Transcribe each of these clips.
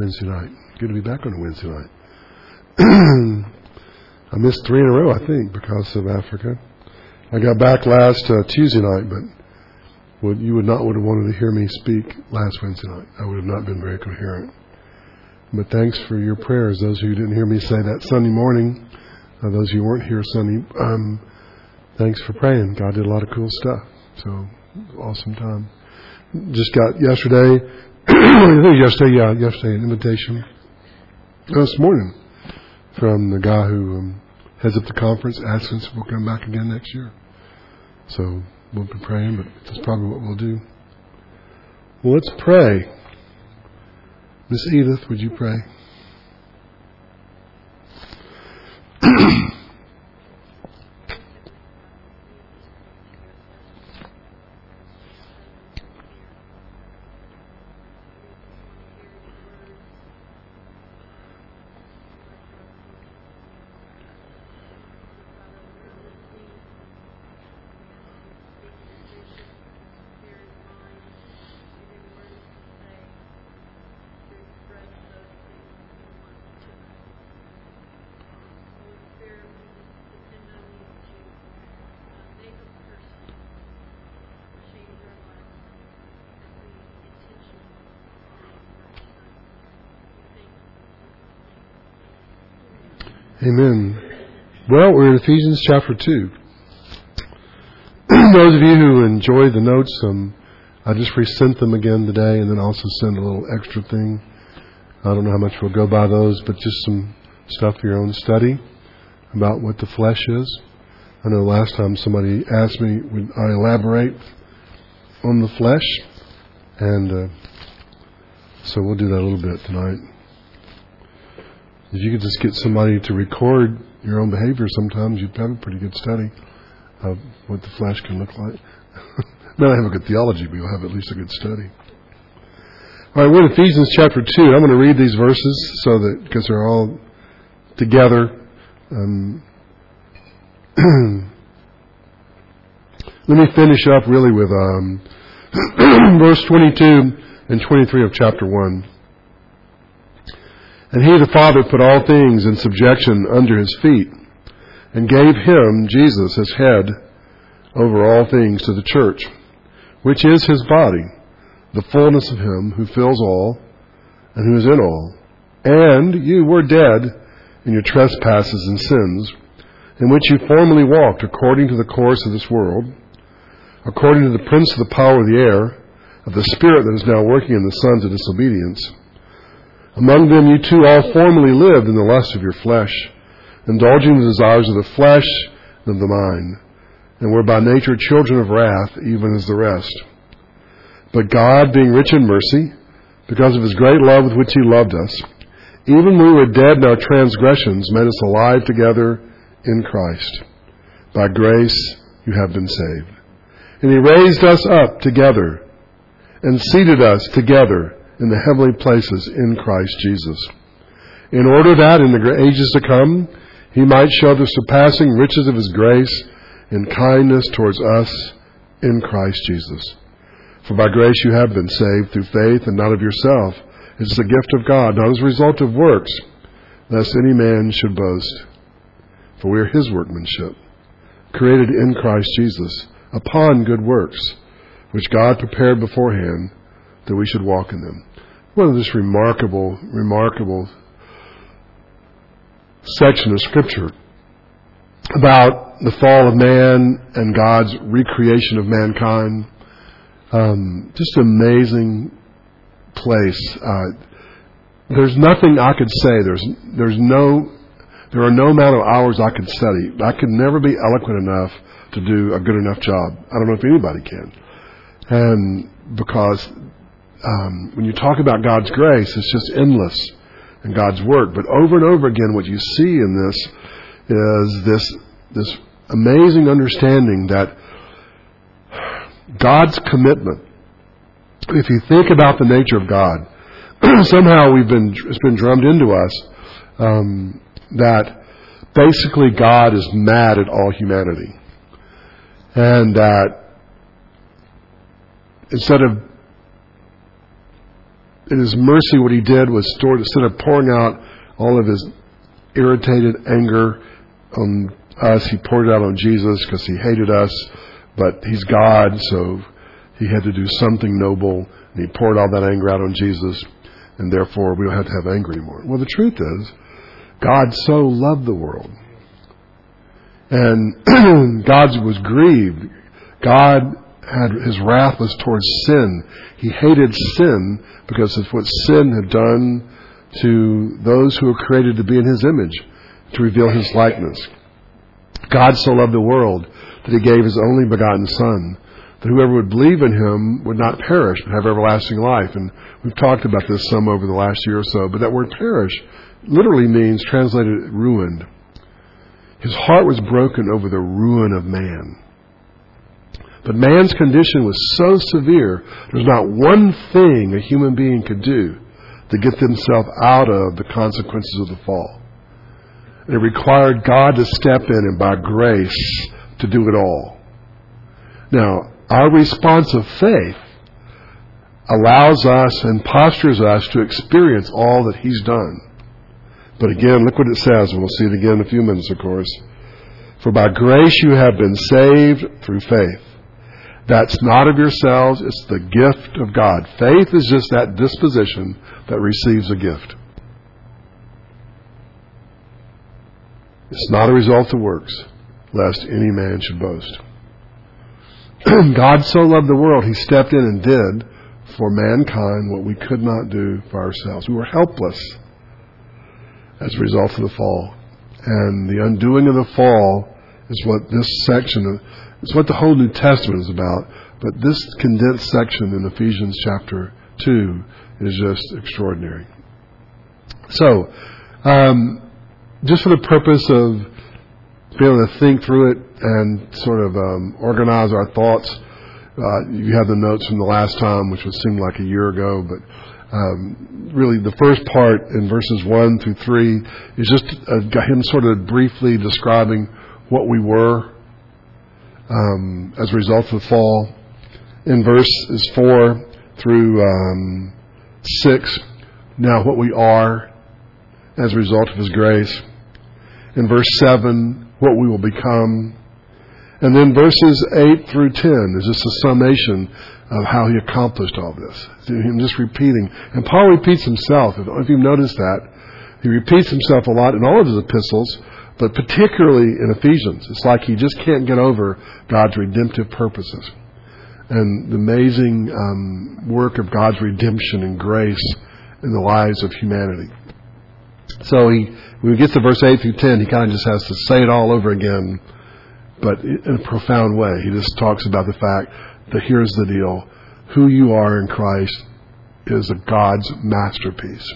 Wednesday night. Good to be back on a Wednesday night. I missed 3 in a row, I think, because of Africa. I got back last Tuesday night, but you would not have wanted to hear me speak last Wednesday night. I would have not been very coherent. But thanks for your prayers. Those of you who didn't hear me say that Sunday morning, those of you who weren't here Sunday, thanks for praying. God did a lot of cool stuff. So, awesome time. Just got yesterday, an invitation this morning from the guy who heads up the conference, asking us if we'll come back again next year. So we'll be praying, but that's probably what we'll do. Well, let's pray. Miss Edith, would you pray? Amen. Well, we're in Ephesians chapter 2. Those of you who enjoyed the notes, I just resent them again today, and then also send a little extra thing. I don't know how much we'll go by those, but just some stuff for your own study about what the flesh is. I know last time somebody asked me, would I elaborate on the flesh? And so we'll do that a little bit tonight. If you could just get somebody to record your own behavior sometimes, you'd have a pretty good study of what the flesh can look like. Not have a good theology, but you'll have at least a good study. All right, we're in Ephesians chapter 2. I'm going to read these verses because they're all together. Let me finish up really with verse 22 and 23 of chapter 1. And he, the Father, put all things in subjection under his feet, and gave him, Jesus, as head over all things to the church, which is his body, the fullness of him who fills all, and who is in all. And you were dead in your trespasses and sins, in which you formerly walked according to the course of this world, according to the prince of the power of the air, of the spirit that is now working in the sons of disobedience. Among them you too all formerly lived in the lust of your flesh, indulging the desires of the flesh and of the mind, and were by nature children of wrath, even as the rest. But God, being rich in mercy, because of his great love with which he loved us, even when we were dead in our transgressions, made us alive together in Christ. By grace you have been saved. And he raised us up together and seated us together in the heavenly places in Christ Jesus, in order that in the ages to come he might show the surpassing riches of his grace in kindness towards us in Christ Jesus. For by grace you have been saved through faith, and not of yourself. It is the gift of God, not as a result of works, lest any man should boast. For we are his workmanship, created in Christ Jesus, upon good works, which God prepared beforehand that we should walk in them. One of this remarkable section of Scripture about the fall of man and God's recreation of mankind. Just an amazing place. There's nothing I could say. There are no amount of hours I could study. I could never be eloquent enough to do a good enough job. I don't know if anybody can. And because when you talk about God's grace, it's just endless in God's work. But over and over again, what you see in this is this amazing understanding that God's commitment, if you think about the nature of God, somehow it's been drummed into us that basically God is mad at all humanity. And that instead of in His mercy, what He did was instead of pouring out all of His irritated anger on us, He poured it out on Jesus because He hated us, but He's God, so He had to do something noble, and He poured all that anger out on Jesus, and therefore we don't have to have anger anymore. Well, the truth is, God so loved the world, and God was grieved. God had His wrath was towards sin. He hated sin because of what sin had done to those who were created to be in His image, to reveal His likeness. God so loved the world that He gave His only begotten Son, that whoever would believe in Him would not perish but have everlasting life. And we've talked about this some over the last year or so, but that word perish literally means, translated, ruined. His heart was broken over the ruin of man. But man's condition was so severe, there's not one thing a human being could do to get themselves out of the consequences of the fall. And it required God to step in and by grace to do it all. Now, our response of faith allows us and postures us to experience all that He's done. But again, look what it says, and we'll see it again in a few minutes, of course. For by grace you have been saved through faith. That's not of yourselves, it's the gift of God. Faith is just that disposition that receives a gift. It's not a result of works, lest any man should boast. God so loved the world, He stepped in and did for mankind what we could not do for ourselves. We were helpless as a result of the fall. And the undoing of the fall is what this section, it's what the whole New Testament is about. But this condensed section in Ephesians chapter 2 is just extraordinary. So, just for the purpose of being able to think through it and sort of organize our thoughts, you have the notes from the last time, which would seem like a year ago, but really the first part in verses 1 through 3 is just him sort of briefly describing what we were as a result of the fall. In verses 4 through 6, now what we are as a result of His grace. In verse 7, what we will become. And then verses 8 through 10 is just a summation of how He accomplished all this. Him just repeating. And Paul repeats himself. If you've noticed that, he repeats himself a lot in all of his epistles, but particularly in Ephesians. It's like he just can't get over God's redemptive purposes and the amazing work of God's redemption and grace in the lives of humanity. So when he gets to verse 8 through 10, he kind of just has to say it all over again, but in a profound way. He just talks about the fact that here's the deal. Who you are in Christ is a God's masterpiece.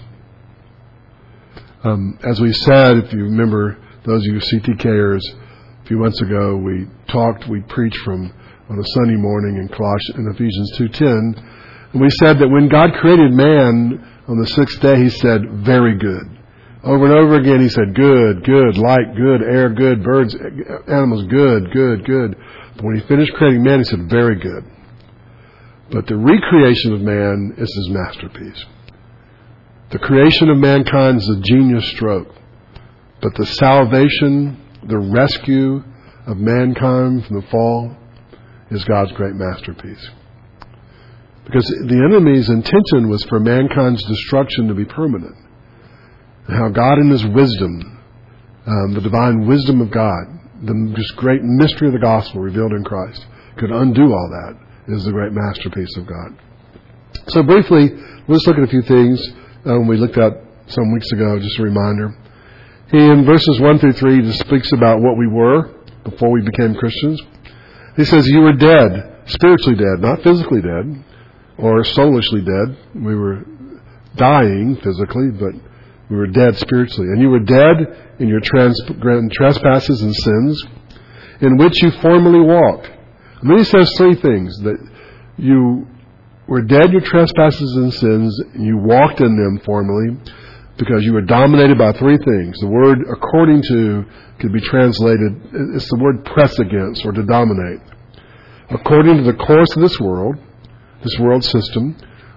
As we said, if you remember, those of you CTKers, a few months ago, we preached on a Sunday morning in Ephesians 2:10, and we said that when God created man on the sixth day, He said, very good. Over and over again, He said, good, good, light, good, air, good, birds, animals, good, good, good. But when He finished creating man, He said, very good. But the recreation of man is His masterpiece. The creation of mankind is a genius stroke. But the salvation, the rescue of mankind from the fall is God's great masterpiece. Because the enemy's intention was for mankind's destruction to be permanent. And how God in His wisdom, the divine wisdom of God, the just great mystery of the gospel revealed in Christ, could undo all that, is the great masterpiece of God. So briefly, let's look at a few things we looked at some weeks ago, just a reminder. He, in verses 1 through 3, just speaks about what we were before we became Christians. He says, you were dead, spiritually dead, not physically dead, or soulishly dead. We were dying physically, but we were dead spiritually. And you were dead in your trespasses and sins, in which you formerly walked. And then he says three things, that you were dead in your trespasses and sins, and you walked in them formerly, because you were dominated by three things. The word according to could be translated, it's the word press against, or to dominate. According to the course of this world system,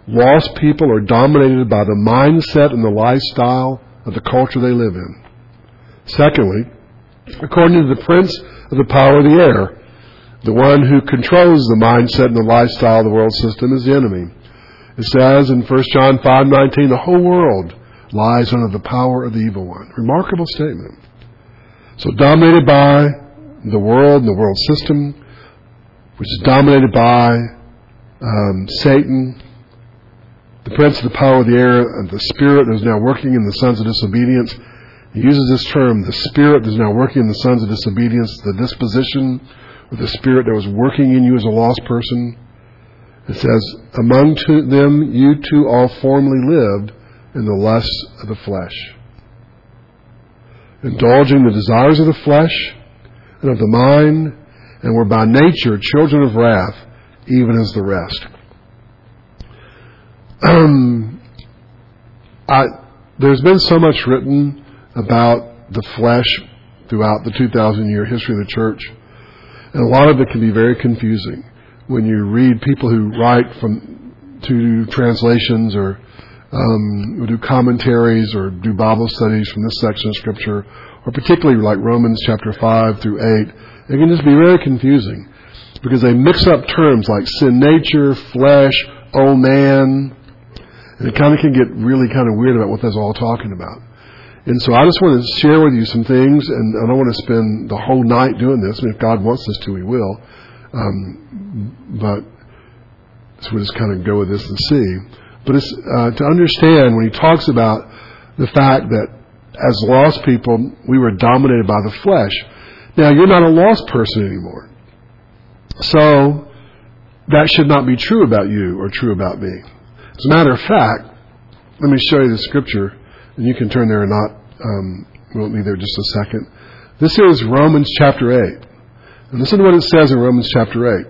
lost people are dominated by the mindset and the lifestyle of the culture they live in. Secondly, according to the prince of the power of the air, the one who controls the mindset and the lifestyle of the world system is the enemy. It says in 1 John 5:19, the whole world lies under the power of the evil one. Remarkable statement. So dominated by the world and the world system, which is dominated by Satan, the prince of the power of the air, and the spirit that is now working in the sons of disobedience. He uses this term, the spirit that is now working in the sons of disobedience, the disposition or the spirit that was working in you as a lost person. It says, among them you too all formerly lived in the lusts of the flesh, indulging the desires of the flesh and of the mind, and were by nature children of wrath, even as the rest. There's been so much written about the flesh throughout the 2,000-year history of the church, and a lot of it can be very confusing when you read people who write to do translations or do commentaries or do Bible studies from this section of Scripture, or particularly like Romans chapter 5 through 8. It can just be very confusing because they mix up terms like sin nature, flesh, old man, and it kind of can get really kind of weird about what that's all talking about. And so I just want to share with you some things, and I don't want to spend the whole night doing this. I mean, if God wants us to, He will. But so we'll just kind of go with this and see. But it's to understand when He talks about the fact that as lost people, we were dominated by the flesh. Now, you're not a lost person anymore. So that should not be true about you or true about me. As a matter of fact, let me show you the scripture, and you can turn there or not. We won't be there just a second. This here is Romans chapter 8. And listen to what it says in Romans chapter 8.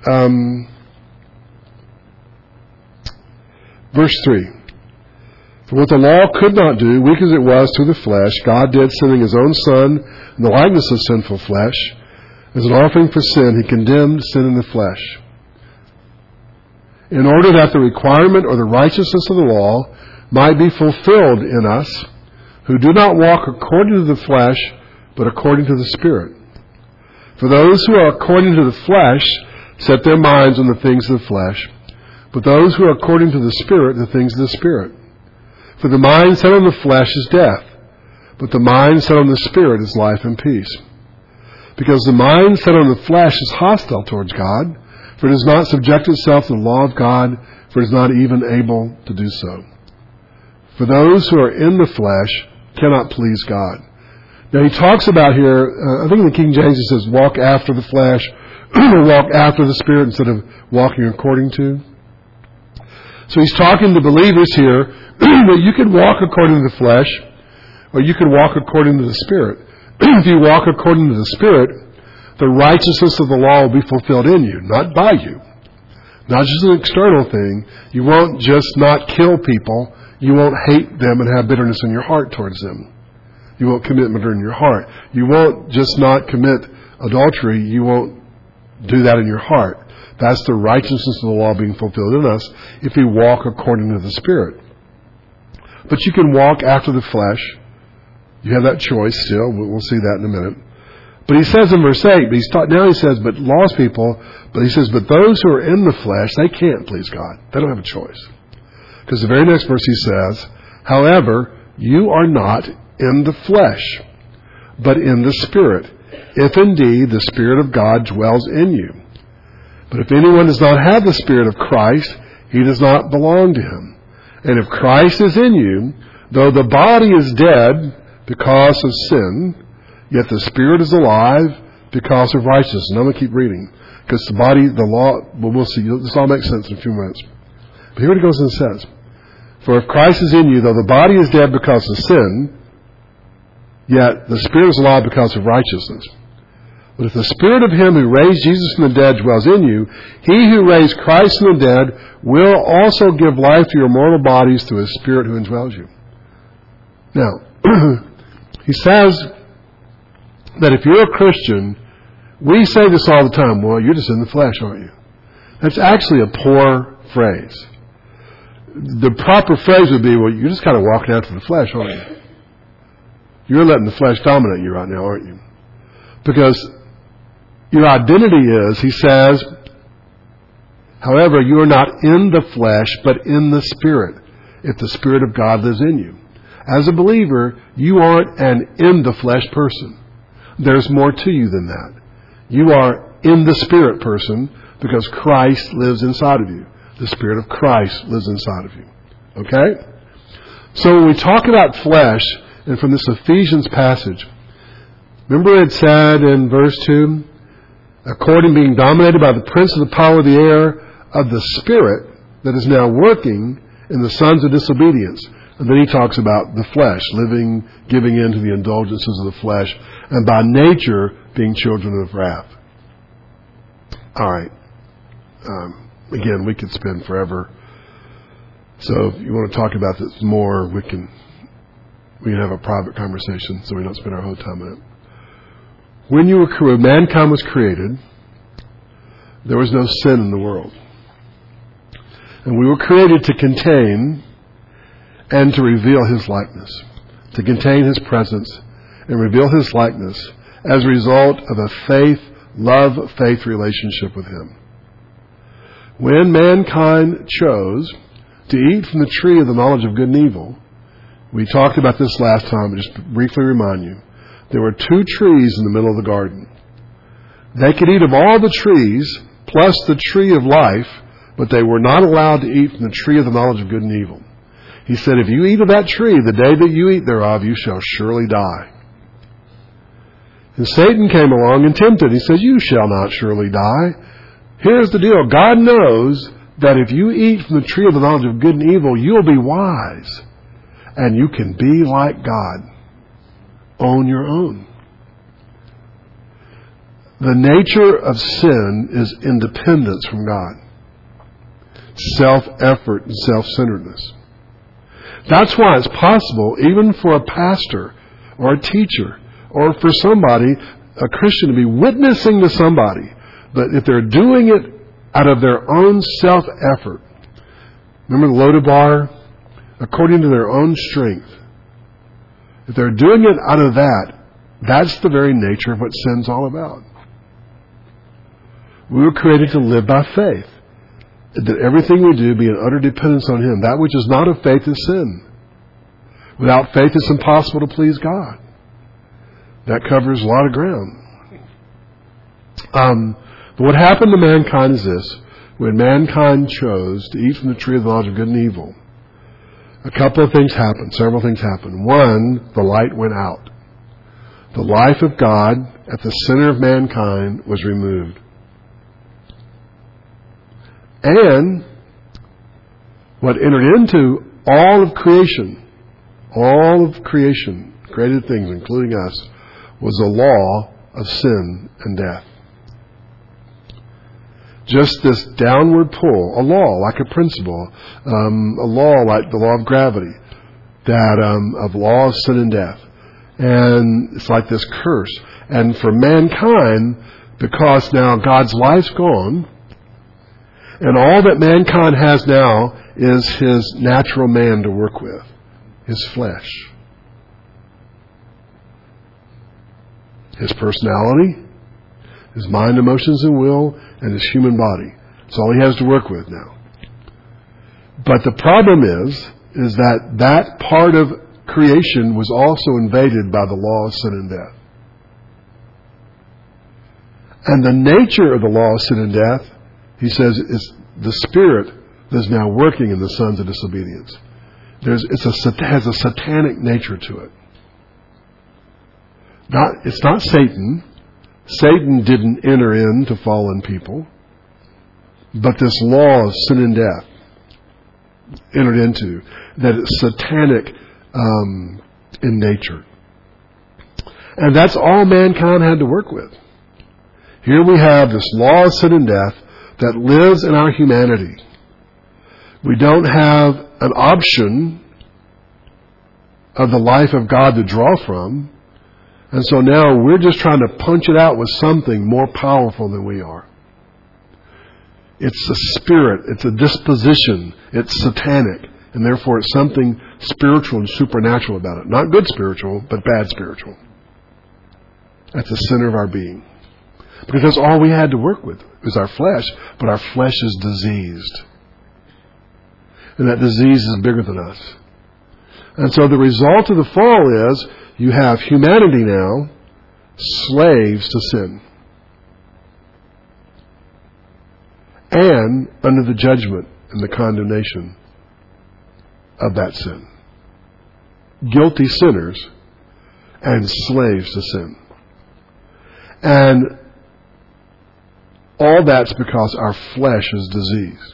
Verse 3. For what the law could not do, weak as it was through the flesh, God did, sending His own Son in the likeness of sinful flesh. As an offering for sin, He condemned sin in the flesh, in order that the requirement or the righteousness of the law might be fulfilled in us, who do not walk according to the flesh, but according to the Spirit. For those who are according to the flesh set their minds on the things of the flesh, but those who are according to the Spirit, the things of the Spirit. For the mind set on the flesh is death, but the mind set on the Spirit is life and peace. Because the mind set on the flesh is hostile towards God, for it does not subject itself to the law of God, for it is not even able to do so. For those who are in the flesh cannot please God. Now he talks about here, I think in the King James it says, walk after the flesh, or walk after the Spirit instead of walking according to. So he's talking to believers here that you can walk according to the flesh, or you can walk according to the Spirit. If you walk according to the Spirit, the righteousness of the law will be fulfilled in you, not by you. Not just an external thing. You won't just not kill people. You won't hate them and have bitterness in your heart towards them. You won't commit murder in your heart. You won't just not commit adultery. You won't do that in your heart. That's the righteousness of the law being fulfilled in us if we walk according to the Spirit. But you can walk after the flesh. You have that choice still. We'll see that in a minute. But he says in verse 8, now he says, but lost people, but he says, but those who are in the flesh, they can't please God. They don't have a choice. Because the very next verse he says, however, you are not in the flesh, but in the Spirit, if indeed the Spirit of God dwells in you. But if anyone does not have the Spirit of Christ, he does not belong to Him. And if Christ is in you, though the body is dead because of sin, yet the Spirit is alive because of righteousness. And I'm going to keep reading, because the body, the law, well, we'll see. This all makes sense in a few minutes. But here it goes and says, for if Christ is in you, though the body is dead because of sin, yet the Spirit is alive because of righteousness. But if the Spirit of Him who raised Jesus from the dead dwells in you, He who raised Christ from the dead will also give life to your mortal bodies through His Spirit who indwells you. Now, he says that if you're a Christian, we say this all the time, well, you're just in the flesh, aren't you? That's actually a poor phrase. the proper phrase would be, well, you're just kind of walking after the flesh, aren't you? You're letting the flesh dominate you right now, aren't you? Because your identity is, he says, however, you are not in the flesh, but in the Spirit, if the Spirit of God lives in you. As a believer, you aren't an in-the-flesh person. There's more to you than that. You are in the Spirit person because Christ lives inside of you. The Spirit of Christ lives inside of you. Okay? So when we talk about flesh, and from this Ephesians passage, remember it said in verse 2, according being dominated by the prince of the power of the air of the Spirit that is now working in the sons of disobedience. And then he talks about the flesh, living, giving in to the indulgences of the flesh, and by nature being children of wrath. All right. Again, we could spend forever. So if you want to talk about this more, we can have a private conversation so we don't spend our whole time on it. When mankind was created, there was no sin in the world. And we were created to contain and to reveal His likeness, to contain His presence and reveal His likeness as a result of a love-faith relationship with Him. When mankind chose to eat from the tree of the knowledge of good and evil, we talked about this last time, but just to briefly remind you, there were 2 trees in the middle of the garden. They could eat of all the trees, plus the tree of life, but they were not allowed to eat from the tree of the knowledge of good and evil. He said, if you eat of that tree, the day that you eat thereof, you shall surely die. And Satan came along and tempted. He says, you shall not surely die. Here's the deal. God knows that if you eat from the tree of the knowledge of good and evil, you'll be wise. And you can be like God on your own. The nature of sin is independence from God. Self-effort and self-centeredness. That's why it's possible, even for a pastor or a teacher or for somebody, a Christian, to be witnessing to somebody, but if they're doing it out of their own self-effort, remember the Lodabar? According to their own strength. If they're doing it out of that, that's the very nature of what sin's all about. We were created to live by faith. That everything we do be in utter dependence on Him. That which is not of faith is sin. Without faith it's impossible to please God. That covers a lot of ground. But what happened to mankind is this. When mankind chose to eat from the tree of the knowledge of good and evil, a couple of things happened. Several things happened. One, the light went out. The life of God at the center of mankind was removed. And what entered into all of creation, created things, including us, was a law of sin and death. Just this downward pull, a law like a principle, a law like the law of gravity, that of law of sin and death. And it's like this curse. And for mankind, because now God's life's gone, and all that mankind has now is his natural man to work with, his flesh, his personality, his mind, emotions, and will, and his human body. That's all he has to work with now. But the problem is that part of creation was also invaded by the law of sin and death. And the nature of the law of sin and death, he says, is the spirit that is now working in the sons of disobedience. It has a satanic nature to it. It's not Satan. Satan didn't enter into fallen people. But this law of sin and death entered into, that it's satanic in nature. And that's all mankind had to work with. Here we have this law of sin and death that lives in our humanity. We don't have an option of the life of God to draw from. And so now we're just trying to punch it out with something more powerful than we are. It's a spirit. It's a disposition. It's satanic. And therefore it's something spiritual and supernatural about it. Not good spiritual, but bad spiritual. That's the center of our being. Because that's all we had to work with, is our flesh. But our flesh is diseased. And that disease is bigger than us. And so the result of the fall is you have humanity now slaves to sin. And under the judgment and the condemnation of that sin. Guilty sinners and slaves to sin. And all that's because our flesh is diseased.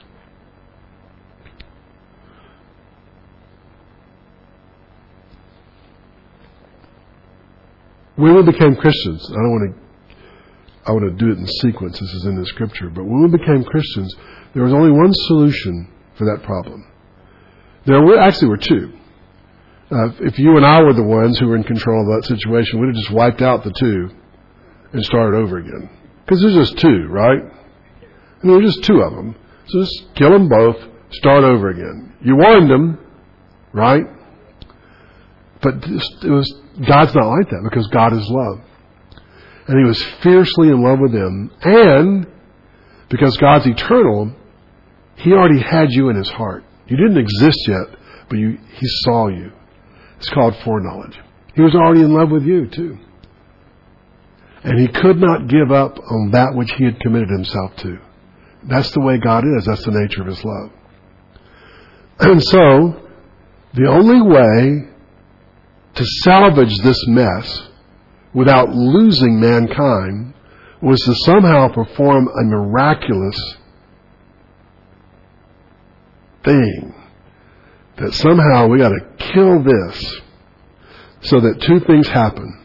When we became Christians, I want to do it in sequence, this is in the scripture, but when we became Christians, there was only one solution for that problem. There were two. If you and I were the ones who were in control of that situation, we'd have just wiped out the two and started over again. Because there's just two, right? And there were just two of them. So just kill them both, start over again. You warned them, right? But God's not like that, because God is love. And He was fiercely in love with them. And because God's eternal, He already had you in His heart. You didn't exist yet, but He saw you. It's called foreknowledge. He was already in love with you too. And He could not give up on that which He had committed Himself to. That's the way God is. That's the nature of His love. And so, the only way to salvage this mess without losing mankind was to somehow perform a miraculous thing. That somehow we got to kill this so that two things happen.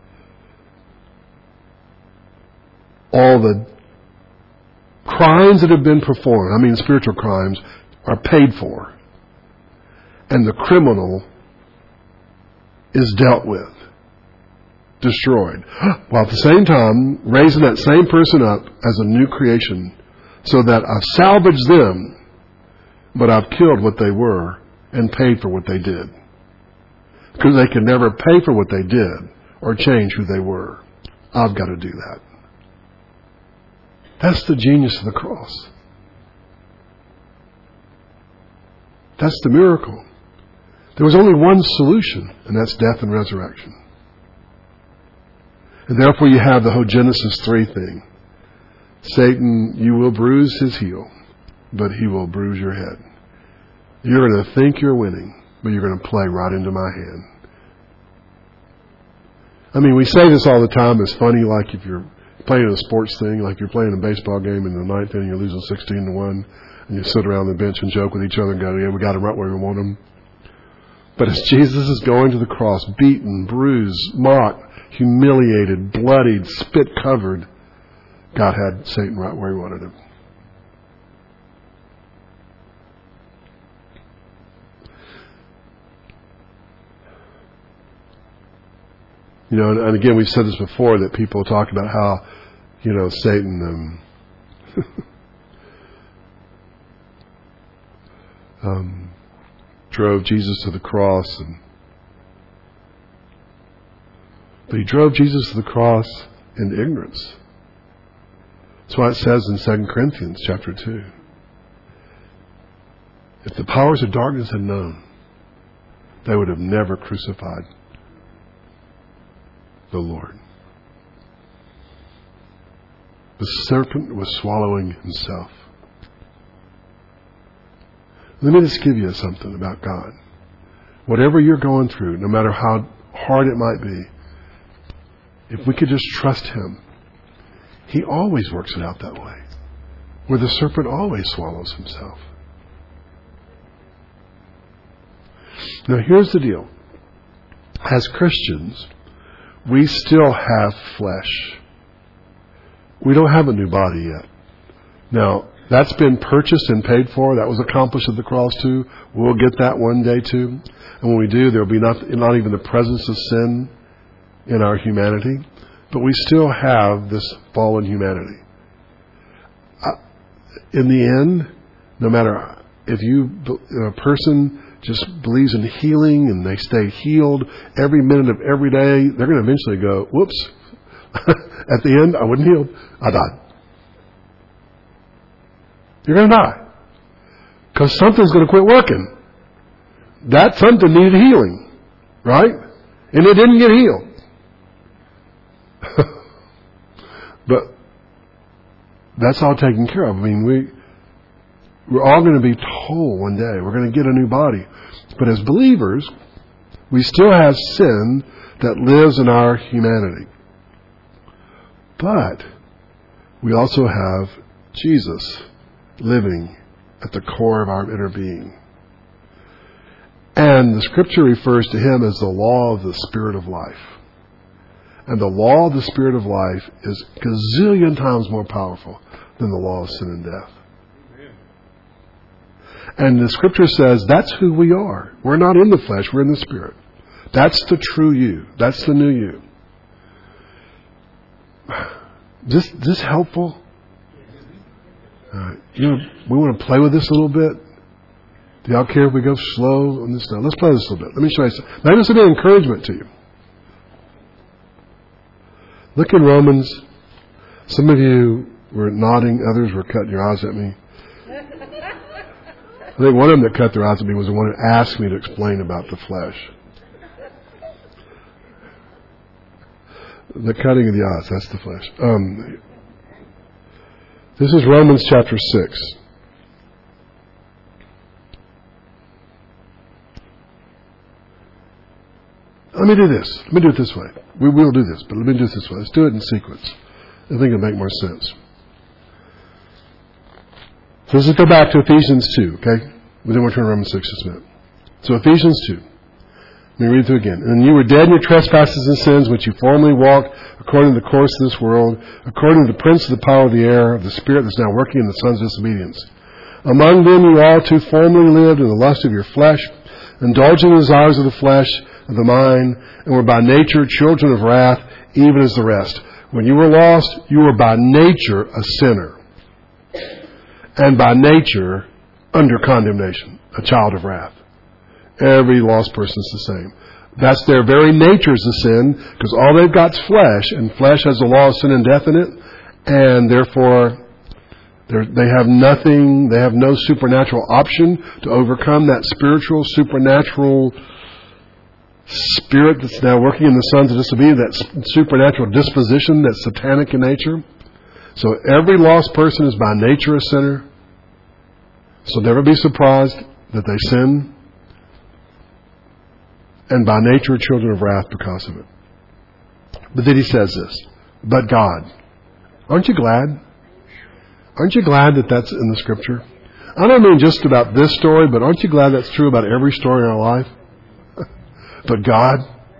All the crimes that have been performed, spiritual crimes, are paid for. And the criminal is dealt with, destroyed, while at the same time raising that same person up as a new creation, so that I've salvaged them, but I've killed what they were and paid for what they did. Because they can never pay for what they did or change who they were. I've got to do that. That's the genius of the cross. That's the miracle. There was only one solution, and that's death and resurrection. And therefore you have the whole Genesis 3 thing. Satan, you will bruise his heel, but he will bruise your head. You're going to think you're winning, but you're going to play right into my hand. We say this all the time. It's funny, like if you're playing a sports thing, like you're playing a baseball game in the ninth inning, you're losing 16-1, and you sit around the bench and joke with each other and go, yeah, we got him right where we want him. But as Jesus is going to the cross, beaten, bruised, mocked, humiliated, bloodied, spit covered, God had Satan right where He wanted him. And again, we've said this before, that people talk about how, Satan drove Jesus to the cross, but He drove Jesus to the cross in ignorance. That's why it says in 2 Corinthians chapter 2, if the powers of darkness had known, they would have never crucified the Lord. The serpent was swallowing himself. Let me just give you something about God. Whatever you're going through, no matter how hard it might be, if we could just trust Him, He always works it out that way, where the serpent always swallows himself. Now here's the deal. As Christians, we still have flesh. We don't have a new body yet. Now, that's been purchased and paid for. That was accomplished at the cross too. We'll get that one day too. And when we do, there will be not even the presence of sin in our humanity. But we still have this fallen humanity. In the end, no matter if a person just believes in healing and they stay healed every minute of every day, they're going to eventually go, whoops, at the end, I wasn't healed. I died. You're going to die. Because something's going to quit working. That something needed healing. Right? And it didn't get healed. But that's all taken care of. I mean, we're all going to be told one day we're going to get a new body. But as believers, we still have sin that lives in our humanity. But we also have Jesus living at the core of our inner being. And the Scripture refers to Him as the law of the Spirit of life. And the law of the Spirit of life is a gazillion times more powerful than the law of sin and death. And the Scripture says that's who we are. We're not in the flesh, we're in the Spirit. That's the true you. That's the new you. This helpful? We want to play with this a little bit. Do y'all care if we go slow on this stuff? Let's play this a little bit. Let me show you something. Maybe this will be an encouragement to you. Look in Romans. Some of you were nodding, others were cutting your eyes at me. I think one of them that cut their eyes at me was the one who asked me to explain about the flesh. The cutting of the eyes, that's the flesh. This is Romans chapter 6. Let me do this. Let me do it this way. We will do this, but let me do it this way. Let's do it in sequence. I think it'll make more sense. So let's go back to Ephesians 2, okay? Then we'll turn to Romans 6 just a minute. So Ephesians 2. Let me read through again. And you were dead in your trespasses and sins, which you formerly walked according to the course of this world, according to the prince of the power of the air, of the spirit that's now working in the sons of disobedience. Among them you all too formerly lived in the lust of your flesh, indulging the desires of the flesh, of the mind, and were by nature children of wrath, even as the rest. When you were lost, you were by nature a sinner, and by nature under condemnation, a child of wrath. Every lost person is the same. That's their very nature is the sin, because all they've got is flesh, and flesh has the law of sin and death in it, and therefore they have nothing, they have no supernatural option to overcome that spiritual, supernatural spirit that's now working in the sons of disobedience, that supernatural disposition that's satanic in nature. So every lost person is by nature a sinner. So never be surprised that they sin. And by nature children of wrath because of it. But then he says this, but God. Aren't you glad? Aren't you glad that that's in the Scripture? I don't mean just about this story, but aren't you glad that's true about every story in our life? But God,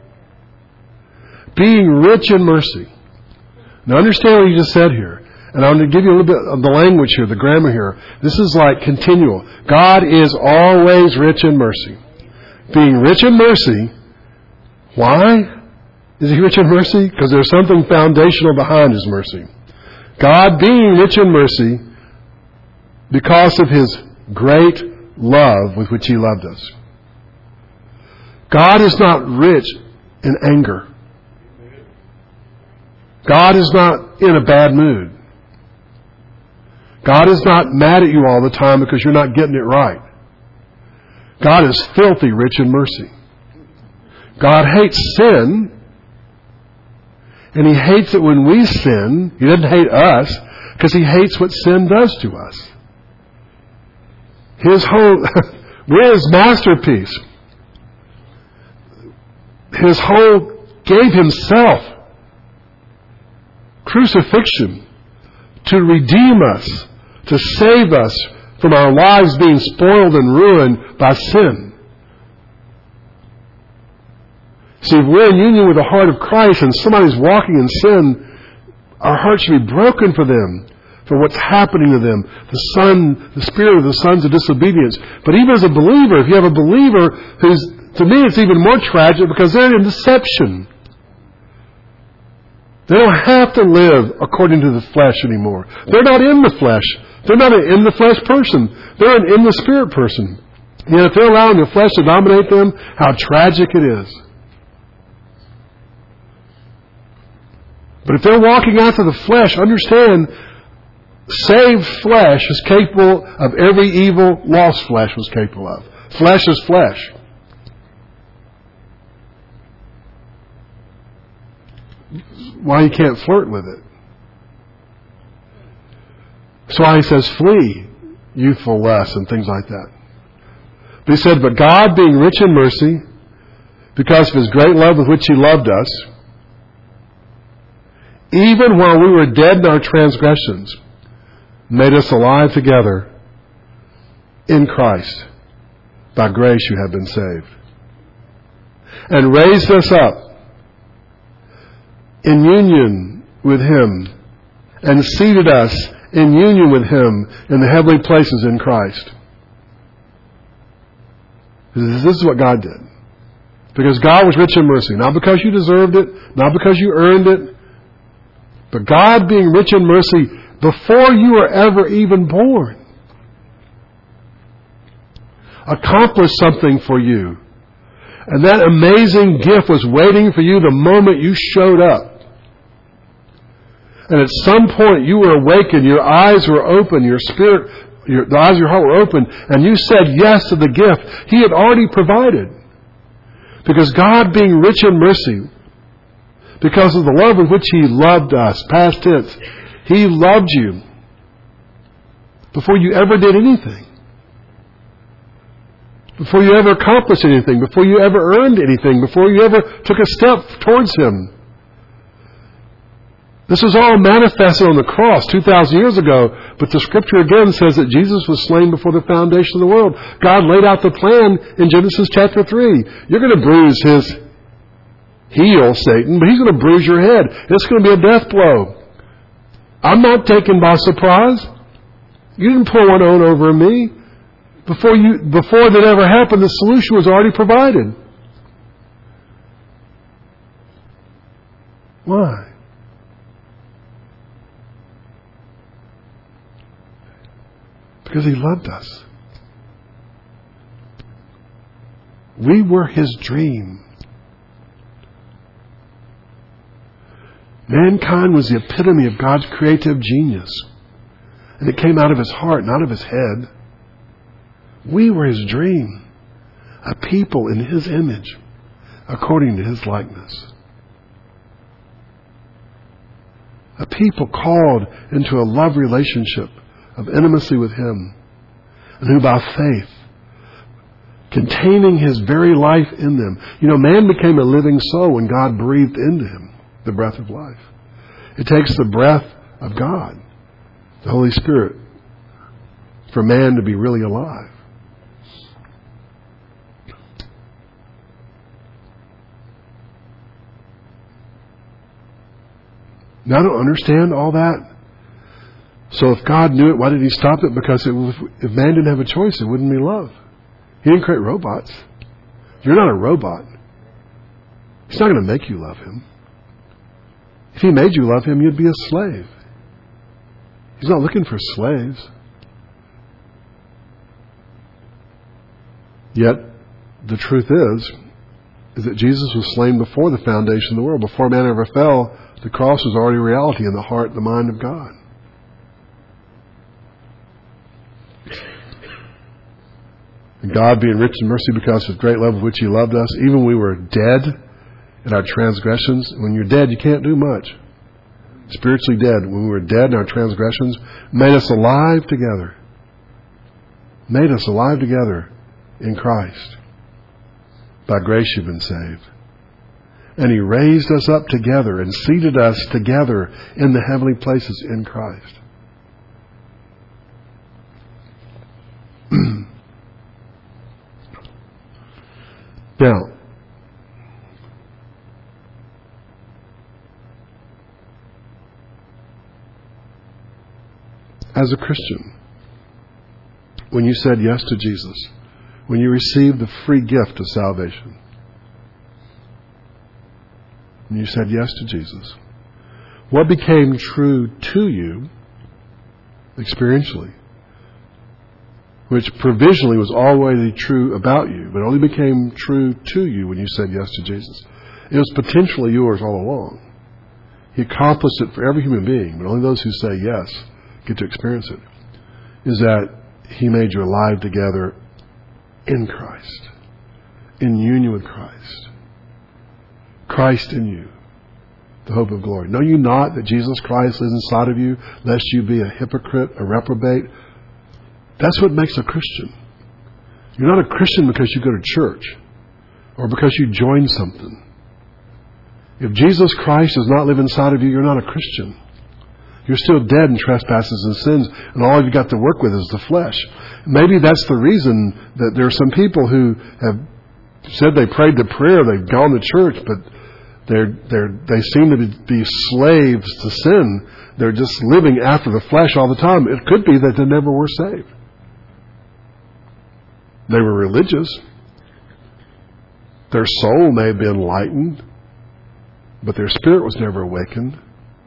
being rich in mercy. Now understand what you just said here. And I'm going to give you a little bit of the language here, the grammar here. This is like continual. God is always rich in mercy. Being rich in mercy. Why is He rich in mercy? Because there's something foundational behind His mercy. God being rich in mercy because of His great love with which He loved us. God is not rich in anger. God is not in a bad mood. God is not mad at you all the time because you're not getting it right. God is filthy rich in mercy. God hates sin, and He hates it when we sin. He doesn't hate us because He hates what sin does to us. We're His masterpiece. His whole gave Himself, crucifixion, to redeem us, to save us from our lives being spoiled and ruined by sin. See, if we're in union with the heart of Christ and somebody's walking in sin, our heart should be broken for them, for what's happening to them. The spirit of the sons of disobedience. But even as a believer, if you have a believer who's, to me it's even more tragic because they're in deception. They don't have to live according to the flesh anymore. They're not in the flesh They're not an in the flesh person. They're an in the spirit person. Yet if they're allowing the flesh to dominate them, how tragic it is. But if they're walking after the flesh, understand, saved flesh is capable of every evil lost flesh was capable of. Flesh is flesh. Why you can't flirt with it. That's why he says flee youthful lusts and things like that. But he said, but God being rich in mercy, because of His great love with which He loved us, even while we were dead in our transgressions, made us alive together in Christ. By grace you have been saved. And raised us up in union with Him, and seated us in union with Him in the heavenly places in Christ. This is what God did. Because God was rich in mercy. Not because you deserved it, not because you earned it, but God being rich in mercy before you were ever even born, accomplished something for you. And that amazing gift was waiting for you the moment you showed up. And at some point you were awakened, your eyes were open, your spirit, the eyes of your heart were open, and you said yes to the gift He had already provided. Because God being rich in mercy, because of the love with which He loved us, past tense, He loved you before you ever did anything. Before you ever accomplished anything, before you ever earned anything, before you ever took a step towards Him. This was all manifested on the cross 2,000 years ago, but the Scripture again says that Jesus was slain before the foundation of the world. God laid out the plan in Genesis chapter 3. You're going to bruise His heel, Satan, but He's going to bruise your head. It's going to be a death blow. I'm not taken by surprise. You didn't pull one on over me. Before that ever happened, the solution was already provided. Why? Because He loved us. We were His dream. Mankind was the epitome of God's creative genius. And it came out of His heart, not of His head. We were His dream. A people in His image, according to His likeness. A people called into a love relationship of intimacy with Him, and who by faith, containing His very life in them. You know, man became a living soul when God breathed into him the breath of life. It takes the breath of God, the Holy Spirit, for man to be really alive. Now I don't understand all that. So if God knew it, why did He stop it? Because if man didn't have a choice, it wouldn't be love. He didn't create robots. You're not a robot. He's not going to make you love Him. If He made you love Him, you'd be a slave. He's not looking for slaves. Yet, the truth is that Jesus was slain before the foundation of the world. Before man ever fell, the cross was already reality in the heart and the mind of God. And God being rich in mercy because of great love with which He loved us, even when we were dead in our transgressions. When you're dead, you can't do much. Spiritually dead. When we were dead in our transgressions, made us alive together. Made us alive together in Christ. By grace you've been saved. And He raised us up together and seated us together in the heavenly places in Christ. Now, as a Christian, when you said yes to Jesus, when you received the free gift of salvation, when you said yes to Jesus, what became true to you experientially, which provisionally was already true about you, but only became true to you when you said yes to Jesus. It was potentially yours all along. He accomplished it for every human being, but only those who say yes get to experience it. Is that He made you alive together in Christ, in union with Christ. Christ in you, the hope of glory. Know you not that Jesus Christ lives inside of you, lest you be a hypocrite, a reprobate? That's what makes a Christian. You're not a Christian because you go to church or because you join something. If Jesus Christ does not live inside of you, you're not a Christian. You're still dead in trespasses and sins, and all you've got to work with is the flesh. Maybe that's the reason that there are some people who have said they prayed the prayer, they've gone to church, but they seem to be slaves to sin. They're just living after the flesh all the time. It could be that they never were saved. They were religious. Their soul may have been enlightened, but their spirit was never awakened.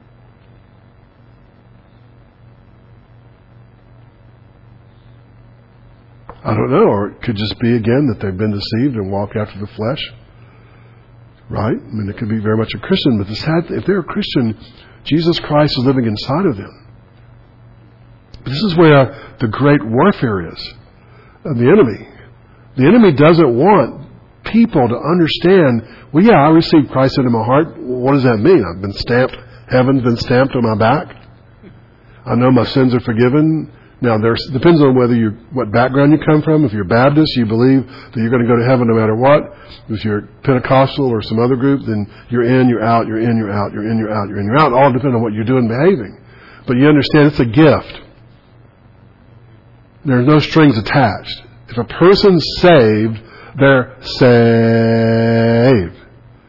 I don't know, or it could just be, again, that they've been deceived and walk after the flesh. Right? I mean, it could be very much a Christian, but if they're a Christian, Jesus Christ is living inside of them. This is where the great warfare is of the enemy. The enemy doesn't want people to understand, well, yeah, I received Christ into my heart. What does that mean? I've been stamped, heaven's been stamped on my back. I know my sins are forgiven. Now, depends on what background you come from. If you're Baptist, you believe that you're going to go to heaven no matter what. If you're Pentecostal or some other group, then you're in, you're out, you're in, you're out, you're in, you're out, you're in, you're out. All depends on what you're doing and behaving. But you understand it's a gift. There's no strings attached. If a person's saved, they're saved.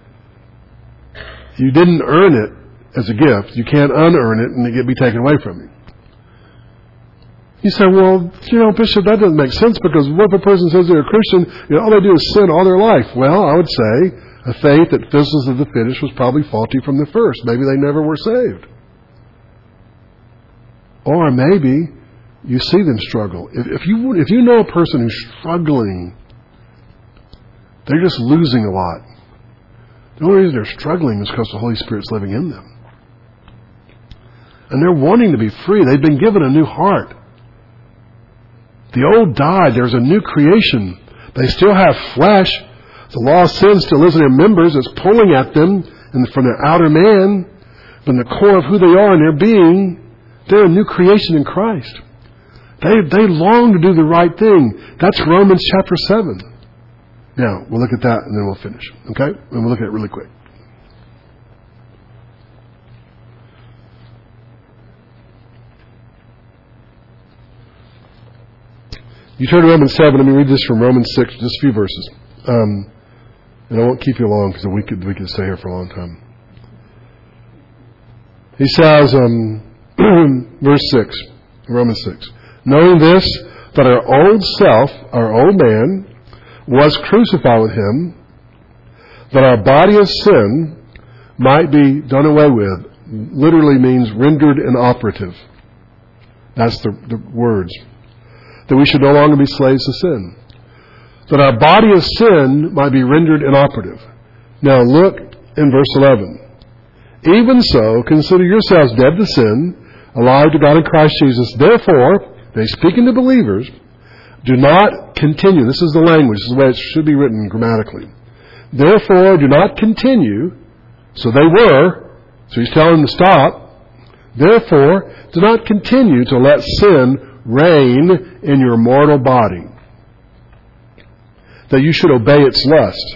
You didn't earn it as a gift. You can't unearn it and it can be taken away from you. You say, well, Bishop, that doesn't make sense, because what if a person says they're a Christian, all they do is sin all their life? Well, I would say a faith that fizzles to the finish was probably faulty from the first. Maybe they never were saved. Or maybe you see them struggle. If you know a person who's struggling, they're just losing a lot. The only reason they're struggling is because the Holy Spirit's living in them. And they're wanting to be free. They've been given a new heart. The old died. There's a new creation. They still have flesh. The law of sin still lives in their members. It's pulling at them from their outer man, from the core of who they are and their being. They're a new creation in Christ. They long to do the right thing. That's Romans chapter 7. Now, we'll look at that and then we'll finish. Okay? And we'll look at it really quick. You turn to Romans 7. Let me read this from Romans 6, just a few verses. And I won't keep you long because we could stay here for a long time. He says, verse 6, Romans 6, knowing this, that our old self, our old man, was crucified with him, that our body of sin might be done away with. Literally means rendered inoperative. That's the words. That we should no longer be slaves to sin. That our body of sin might be rendered inoperative. Now look in verse 11. Even so, consider yourselves dead to sin, alive to God in Christ Jesus. Therefore, they speaking to believers, do not continue. This is the language. This is the way it should be written grammatically. Therefore, do not continue. So they were. So he's telling them to stop. Therefore, do not continue to let sin reign in your mortal body, that you should obey its lust.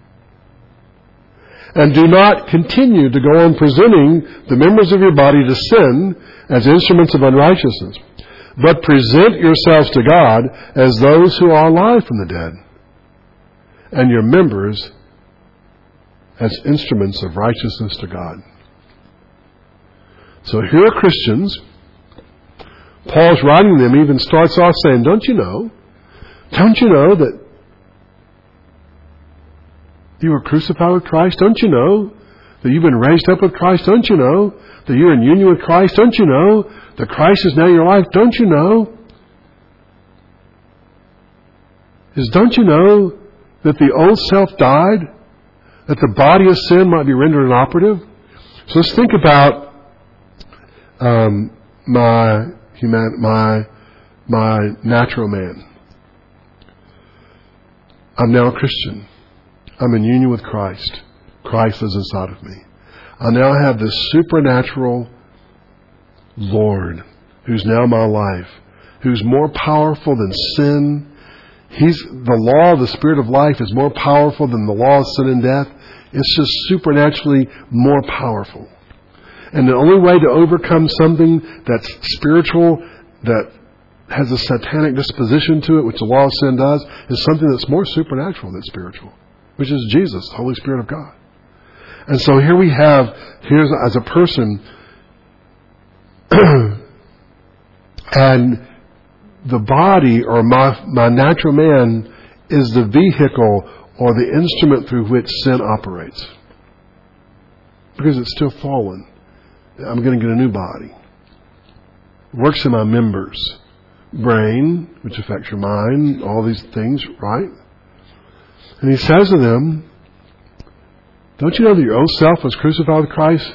And do not continue to go on presenting the members of your body to sin as instruments of unrighteousness, but present yourselves to God as those who are alive from the dead, and your members as instruments of righteousness to God. So here are Christians. Paul's writing them, even starts off saying, don't you know that you were crucified with Christ? Don't you know that you've been raised up with Christ? Don't you know that you're in union with Christ? Don't you know that Christ is now your life? Don't you know? Don't you know that the old self died, that the body of sin might be rendered inoperative? So let's think about my natural man. I'm now a Christian. I'm in union with Christ. Christ is inside of me. I now have this supernatural Lord who's now my life, who's more powerful than sin. The law of the Spirit of life is more powerful than the law of sin and death. It's just supernaturally more powerful. And the only way to overcome something that's spiritual, that has a satanic disposition to it, which the law of sin does, is something that's more supernatural than spiritual, which is Jesus, the Holy Spirit of God. And so here's as a person, and the body, or my natural man, is the vehicle or the instrument through which sin operates. Because it's still fallen. I'm going to get a new body. It works in my members. Brain, which affects your mind, all these things, right? And he says to them, don't you know that your old self was crucified with Christ?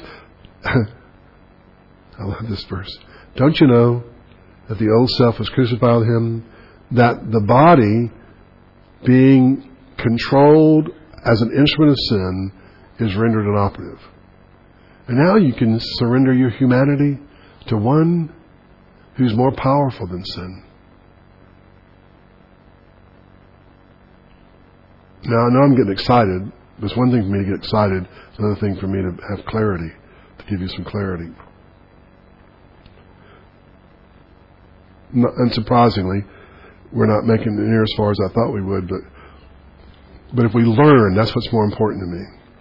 I love this verse. Don't you know that the old self was crucified with him? That the body, being controlled as an instrument of sin, is rendered inoperative. And now you can surrender your humanity to one who's more powerful than sin. Now, I know I'm getting excited. It's one thing for me to get excited. It's another thing for me to have clarity, to give you some clarity. Unsurprisingly, we're not making it near as far as I thought we would, but if we learn, that's what's more important to me.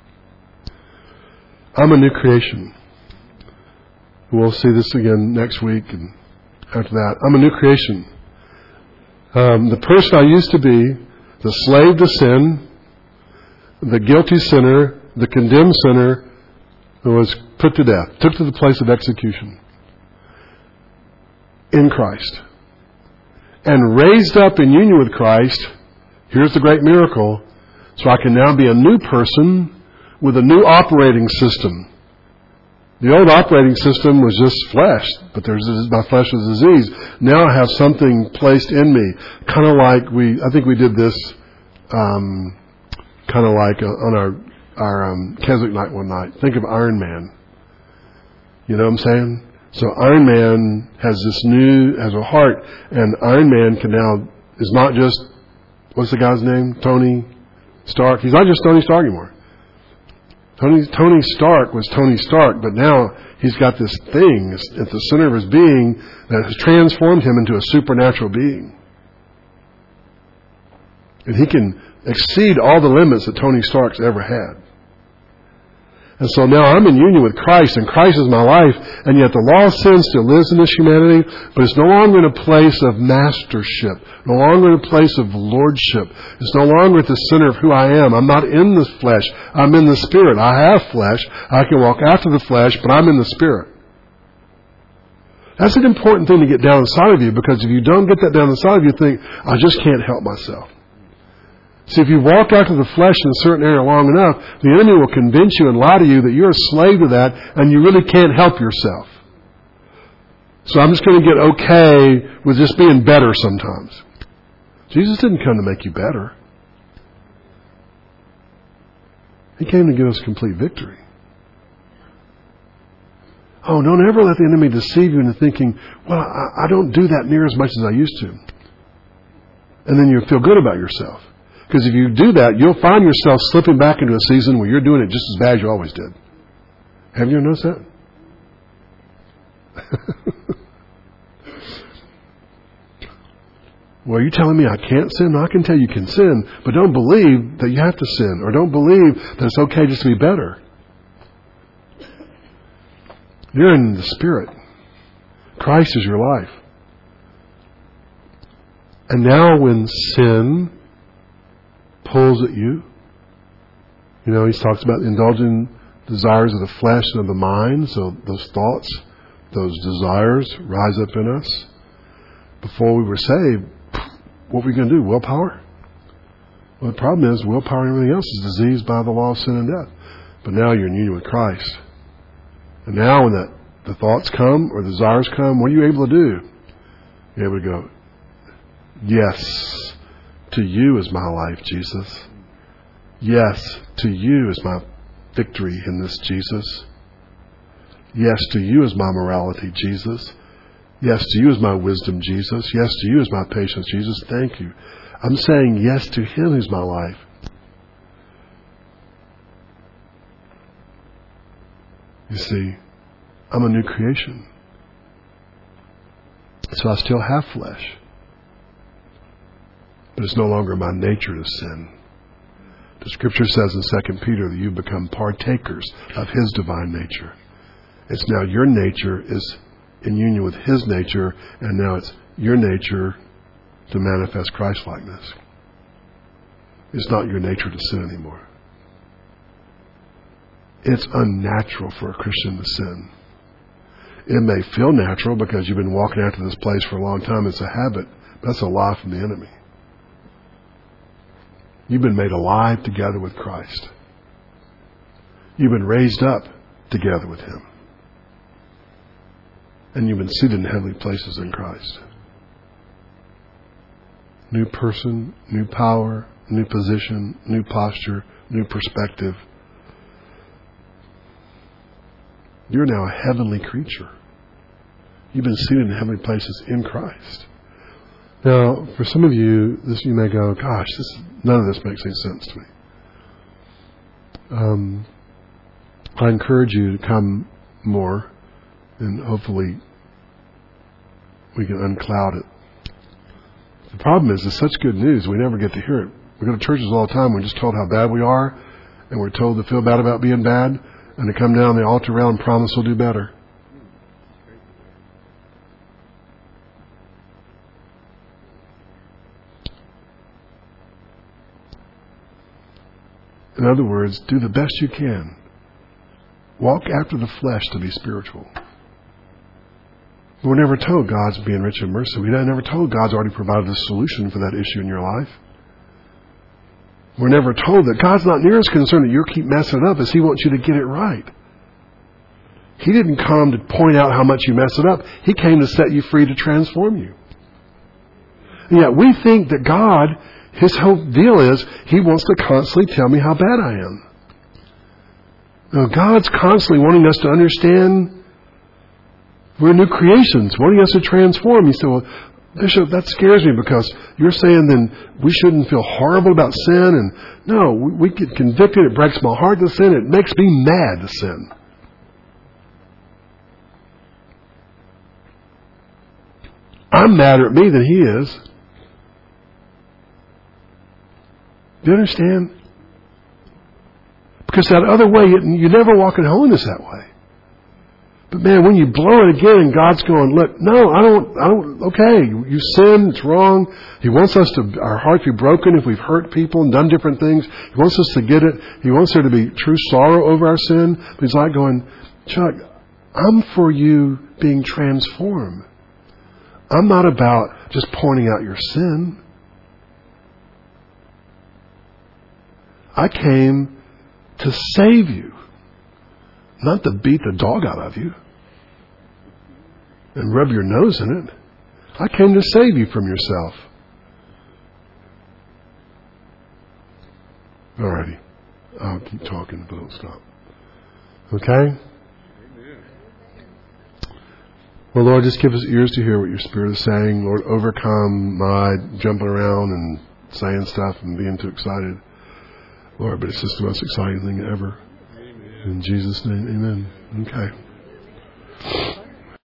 I'm a new creation. We'll see this again next week, and after that, I'm a new creation. The person I used to be, the slave to sin, the guilty sinner, the condemned sinner, who was put to death, took to the place of execution in Christ, and raised up in union with Christ. Here's the great miracle. So I can now be a new person with a new operating system. The old operating system was just flesh, but my flesh was disease. Now I have something placed in me, kind of like I think we did this, kind of like on our Keswick night one night. Think of Iron Man. You know what I'm saying? So Iron Man has a heart, and Iron Man is not just, what's the guy's name? Tony Stark. He's not just Tony Stark anymore. Tony Stark was Tony Stark, but now he's got this thing at the center of his being that has transformed him into a supernatural being. And he can exceed all the limits that Tony Stark's ever had. And so now I'm in union with Christ, and Christ is my life, and yet the law of sin still lives in this humanity, but it's no longer in a place of mastership, no longer in a place of lordship. It's no longer at the center of who I am. I'm not in the flesh. I'm in the Spirit. I have flesh. I can walk after the flesh, but I'm in the Spirit. That's an important thing to get down inside of you, because if you don't get that down inside of you, you think, I just can't help myself. See, if you walk after the flesh in a certain area long enough, the enemy will convince you and lie to you that you're a slave to that and you really can't help yourself. So I'm just going to get okay with just being better sometimes. Jesus didn't come to make you better. He came to give us complete victory. Oh, don't ever let the enemy deceive you into thinking, well, I don't do that near as much as I used to. And then you'll feel good about yourself. Because if you do that, you'll find yourself slipping back into a season where you're doing it just as bad as you always did. Have you ever noticed that? Well, are you telling me I can't sin? No, I can tell you can sin, but don't believe that you have to sin, or don't believe that it's okay just to be better. You're in the Spirit. Christ is your life. And now when sin pulls at you, he talks about indulging desires of the flesh and of the mind, so those thoughts, those desires rise up in us. Before we were saved, what were we going to do? Willpower? Well, the problem is willpower and everything else is diseased by the law of sin and death. But now you're in union with Christ. And now when the thoughts come or the desires come, what are you able to do? You're able to go, yes, to you is my life, Jesus. Yes, to you is my victory in this, Jesus. Yes, to you is my morality, Jesus. Yes, to you is my wisdom, Jesus. Yes, to you is my patience, Jesus. Thank you. I'm saying yes to Him who's my life. You see, I'm a new creation. So I still have flesh. But it's no longer my nature to sin. The Scripture says in 2 Peter that you become partakers of His divine nature. It's now your nature is in union with His nature, and now it's your nature to manifest Christ-likeness. It's not your nature to sin anymore. It's unnatural for a Christian to sin. It may feel natural because you've been walking after this place for a long time. It's a habit. That's a lie from the enemy. You've been made alive together with Christ. You've been raised up together with Him. And you've been seated in heavenly places in Christ. New person, new power, new position, new posture, new perspective. You're now a heavenly creature. You've been seated in heavenly places in Christ. Now, for some of you, you may go, gosh, none of this makes any sense to me. I encourage you to come more, and hopefully we can uncloud it. The problem is, it's such good news, we never get to hear it. We go to churches all the time, we're just told how bad we are, and we're told to feel bad about being bad, and to come down the altar rail and promise we'll do better. In other words, do the best you can. Walk after the flesh to be spiritual. We're never told God's being rich in mercy. We're never told God's already provided a solution for that issue in your life. We're never told that God's not near as concerned that you keep messing it up as He wants you to get it right. He didn't come to point out how much you mess it up. He came to set you free to transform you. And yet we think that God, His whole deal is He wants to constantly tell me how bad I am. Now, God's constantly wanting us to understand we're new creations, wanting us to transform. You say, well, Bishop, that scares me because you're saying then we shouldn't feel horrible about sin. And no, we get convicted. It breaks my heart to sin. It makes me mad to sin. I'm madder at me than He is. Do you understand? Because that other way, you never walk in holiness that way. But man, when you blow it again and God's going, look, no, I don't, okay, you sin, it's wrong. He wants us to, our hearts be broken if we've hurt people and done different things. He wants us to get it. He wants there to be true sorrow over our sin. But He's like going, Chuck, I'm for you being transformed. I'm not about just pointing out your sin. I came to save you, not to beat the dog out of you and rub your nose in it. I came to save you from yourself. Alrighty. I'll keep talking, but I'll stop. Okay? Well, Lord, just give us ears to hear what your Spirit is saying. Lord, overcome my jumping around and saying stuff and being too excited. Lord, but it's just the most exciting thing ever. Amen. In Jesus' name, amen. Okay.